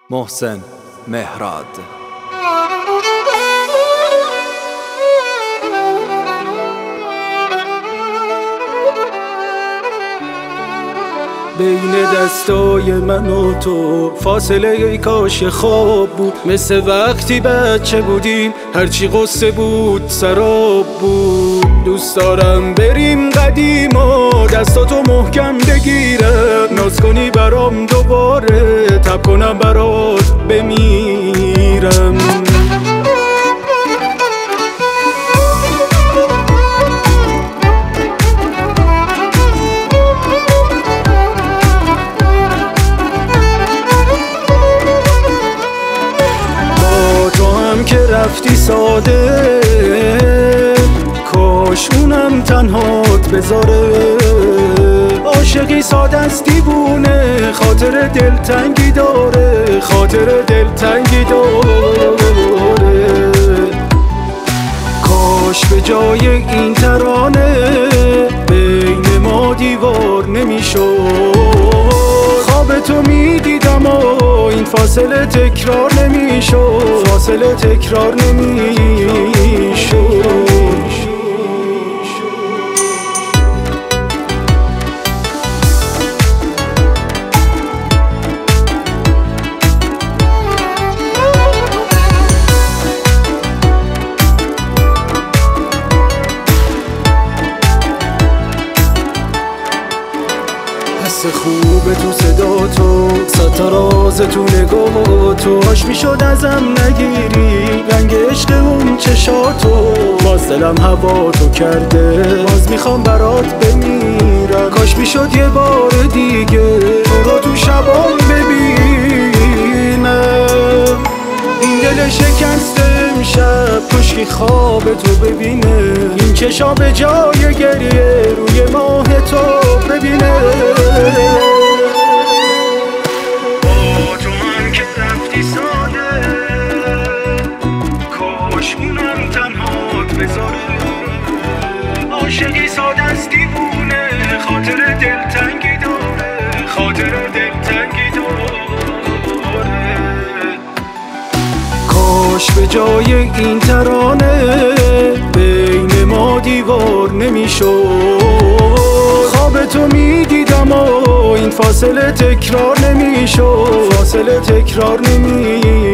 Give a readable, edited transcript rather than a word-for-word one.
محسن مهراد. بین دستای من و تو فاصله ای کاش خواب بود، مثل وقتی بچه بودیم هرچی قصه بود سراب بود. دوست دارم بریم قدیم و دستاتو محکم بگیرم، ناز کنی برام دوباره تب کنم برات بمیرم. که رفتی ساده، کاش اونم تنهات بذاره. عاشقی ساده است دیوونه، خاطر دلتنگی داره، خاطر دلتنگی داره. کاش به جای این ترانه بین ما دیوار نمیشد. خواب تو میدیدم و این فاصله تکرار نمیشد، فاصله تکرار نمیشد. حس خوبه تو صدا تو، ستراز تو نگاه تو، هاش میشد ازم نگیری رنگ عشق اون چشاتو. باز دلم هوا تو کرده، باز میخوام برات بمیرم. کاش میشد یه بار دیگه تو رو تو شبام ببینم. این دل شکسته امشب کشکی خواب تو ببینه، این چشا به جای گریه روی ماه تو ببینه. با تو من که رفتی ساده، کاش اونم تنهات بذاره. عاشقی ساده است دیوونه، خاطر دلتنگی داره، خاطر دلتنگی داره. کاش به جای این ترانه بین ما دیوار نمیشد. خواب تو میدیدم و این فاصله تکرار نمیشد، فاصله تکرار نمیشد.